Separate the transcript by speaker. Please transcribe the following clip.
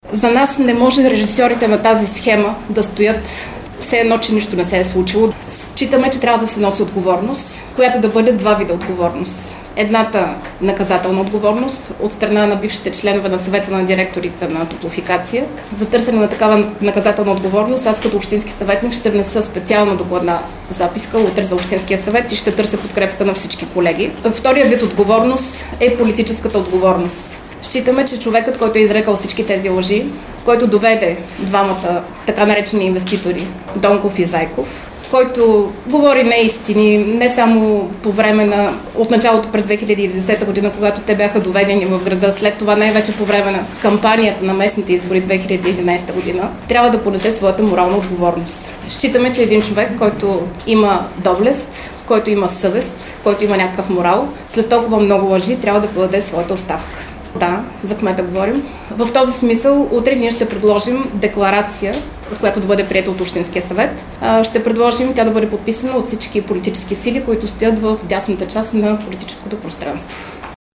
Speaker 1: За нас не може режисьорите на тази схема да стоят все едно, че нищо не се е случило. Считаме, че трябва да се носи отговорност, която да бъде два вида отговорност. Едната наказателна отговорност от страна на бившите членове на съвета на директорите на Топлофикация. За търсене на такава наказателна отговорност, аз като общински съветник ще внеса специална докладна записка утре за Общинския съвет и ще търся подкрепата на всички колеги. Втория вид отговорност е политическата отговорност. Считаме, че човекът, който е изрекал всички тези лъжи, който доведе двамата така наречени инвеститори, Донков и Зайков, който говори неистини не само по време от началото през 2010 година, когато те бяха доведени в града, след това най-вече по време на кампанията на местните избори 2011 година, трябва да понесе своята морална отговорност. Считаме, че един човек, който има доблест, който има съвест, който има някакъв морал, след толкова много лъжи трябва да подаде своята оставка. Да, за кмета говорим. В този смисъл, утре ние ще предложим декларация, която да бъде приета от Общинския съвет. Ще предложим тя да бъде подписана от всички политически сили, които стоят в дясната част на политическото пространство.